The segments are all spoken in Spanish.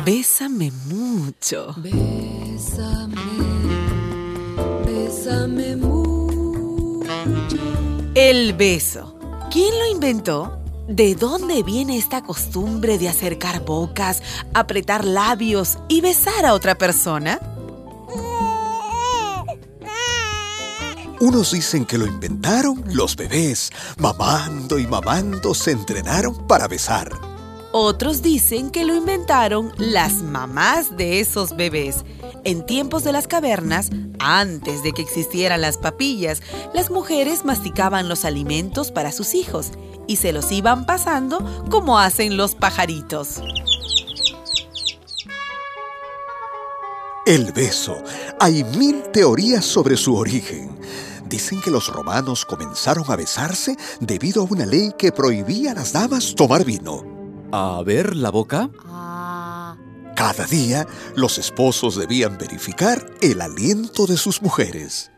Bésame mucho. Bésame, bésame mucho. El beso. ¿Quién lo inventó? ¿De dónde viene esta costumbre de acercar bocas, apretar labios y besar a otra persona? Unos dicen que lo inventaron los bebés. Mamando y mamando se entrenaron para besar. Otros dicen que lo inventaron las mamás de esos bebés. En tiempos de las cavernas, antes de que existieran las papillas, las mujeres masticaban los alimentos para sus hijos y se los iban pasando como hacen los pajaritos. El beso. Hay 1000 teorías sobre su origen. Dicen que los romanos comenzaron a besarse debido a una ley que prohibía a las damas tomar vino. A ver, la boca. Cada día, los esposos debían verificar el aliento de sus mujeres.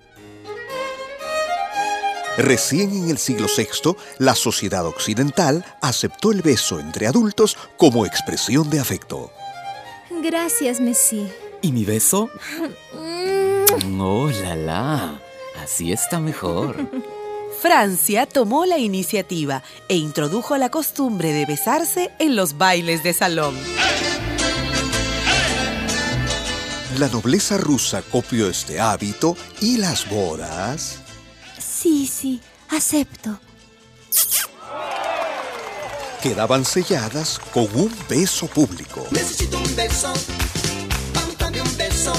Recién en el siglo VI, la sociedad occidental aceptó el beso entre adultos como expresión de afecto. Gracias, Messi. ¿Y mi beso? ¡Oh, la! Así está mejor. Francia tomó la iniciativa e introdujo la costumbre de besarse en los bailes de salón. La nobleza rusa copió este hábito y las bodas Sí, acepto. quedaban selladas con un beso público. Necesito un beso, pa' mí también un beso.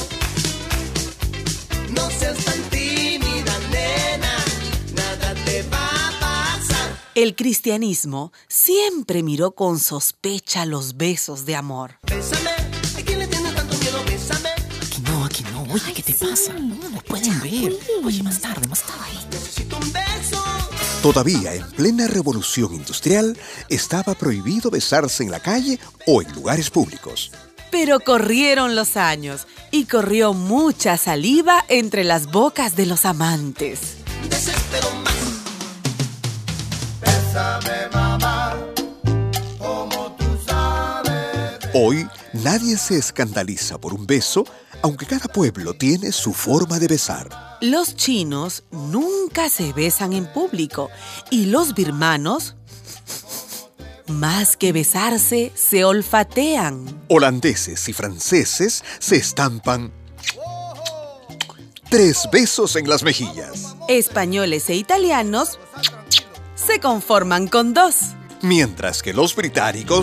No seas tan tímida, nena, nada te va a pasar. El cristianismo siempre miró con sospecha los besos de amor. Bésame, ¿a quién le tiene tanto miedo? Bésame. Aquí no. Oye, ¿qué te pasa? No pueden ver. Oye, más tarde. Necesito un beso. Todavía en plena revolución industrial, estaba prohibido besarse en la calle o en lugares públicos. Pero corrieron los años y corrió mucha saliva entre las bocas de los amantes. Desespero más. Bésame, mamá, como tú sabes. Hoy, nadie se escandaliza por un beso, aunque cada pueblo tiene su forma de besar. Los chinos nunca se besan en público y los birmanos, más que besarse, se olfatean. Holandeses y franceses se estampan 3 besos en las mejillas. Españoles e italianos se conforman con 2. Mientras que los británicos,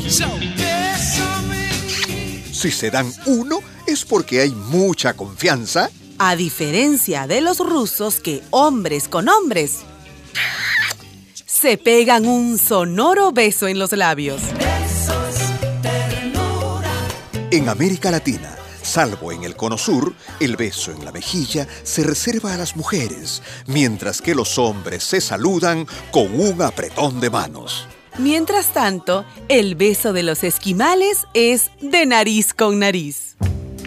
si se dan 1, es porque hay mucha confianza. A diferencia de los rusos que, hombres con hombres, se pegan un sonoro beso en los labios. En América Latina, salvo en el Cono Sur, el beso en la mejilla se reserva a las mujeres, mientras que los hombres se saludan con un apretón de manos. Mientras tanto, el beso de los esquimales es de nariz con nariz.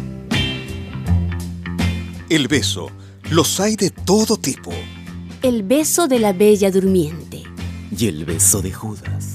El beso, los hay de todo tipo. El beso de la bella durmiente. Y el beso de Judas.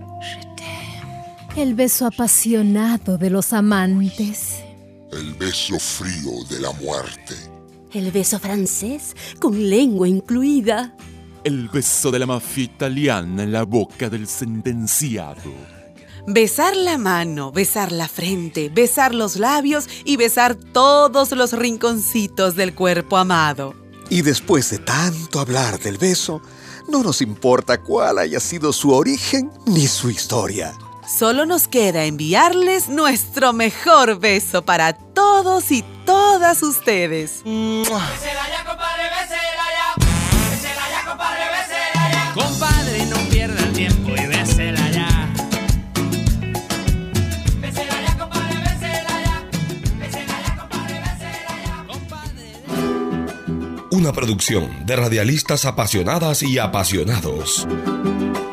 El beso apasionado de los amantes. El beso frío de la muerte. El beso francés con lengua incluida. El beso de la mafia italiana en la boca del sentenciado. Besar la mano, besar la frente, besar los labios y besar todos los rinconcitos del cuerpo amado. Y después de tanto hablar del beso, no nos importa cuál haya sido su origen ni su historia. Solo nos queda enviarles nuestro mejor beso para todos y todas ustedes. Bésela ya, compadre, bésela ya. Bésela ya, compadre, bésela ya. Compadre, no pierda el tiempo y bésela ya. Bésela ya, compadre, bésela ya. Bésela ya, compadre, bésela ya. Una producción de radialistas apasionadas y apasionados.